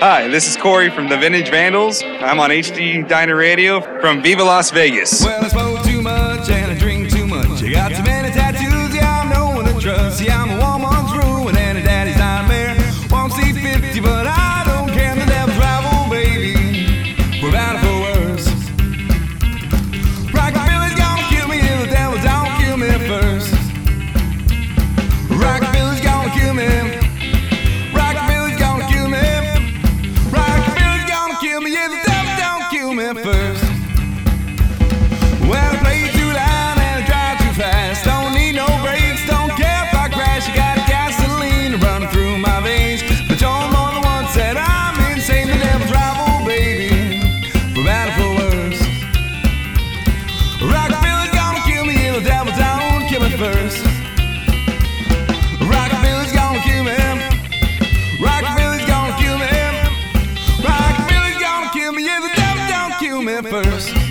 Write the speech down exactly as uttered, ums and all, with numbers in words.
Hi, this is Corey from the Vintage Vandals. I'm on H D Diner Radio from Viva Las Vegas. Well, I smoke too much and I drink too much. I got too many tattoos, yeah, I'm no one to trust. See, I'm a woman's ruin and a daddy's nightmare. Won't see fifty, but I don't care. The devil's rival, baby. We're bound for worse. Rockabilly's gonna kill me if the devil don't kill me first. Rockabilly's gonna kill me. Rockabilly's gonna kill me. Rockabilly's gonna kill me if the devil don't kill me first. Well, I play too loud and I drive too fast. Don't need no brakes, don't care if I crash. I got gasoline running through my veins. But you're more than one said I'm insane. The devil's rival, baby, for better for worse. Rockabilly's gonna kill me if the devil don't kill me first. Rockabilly's gonna kill me. Rockabilly's gonna kill me. Rockabilly's gonna kill me if the devil don't kill me first.